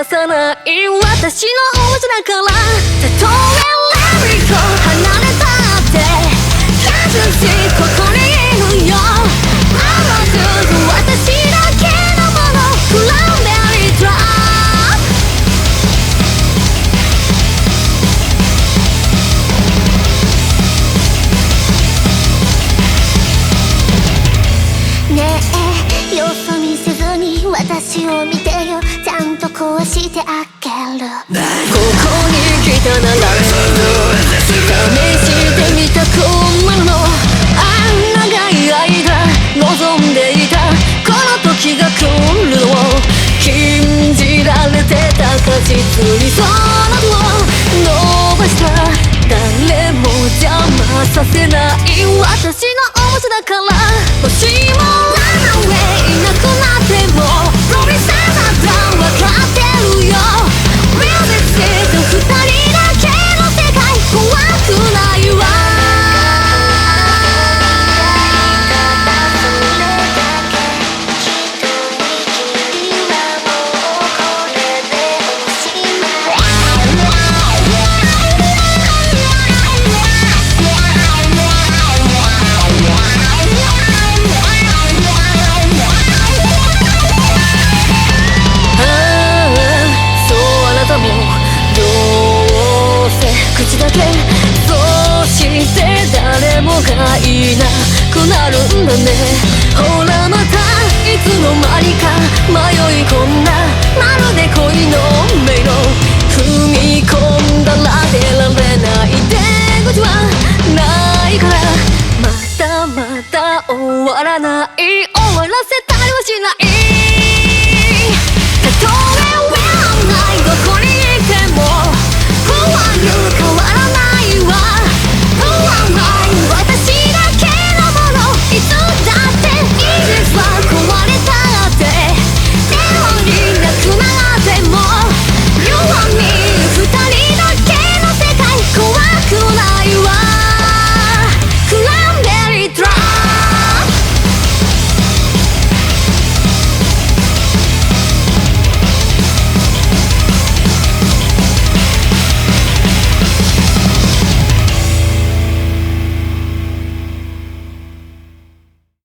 さない私の王者だからたとえレミと離れたって優しいここにいるよあのずっと私だけのものクランベリードロップねえよそ見せずに私を見てよちゃんと壊してあげるここに来たなら試してみたくなるのあん長い間望んでいたこの時が来るのを禁じられてた果実にその手を伸ばした誰も邪魔させない私の王者だからもしもランウェイいなくなってもプロミスだって分かってるよ Real this is 二人だけの世界怖くないわ口だけそうして誰もがいなくなるんだねほらまたいつの間にか迷い込んだまるで恋の迷路踏み込んだら出られない出口はないからまだまだ終わらない終わらせたりはしない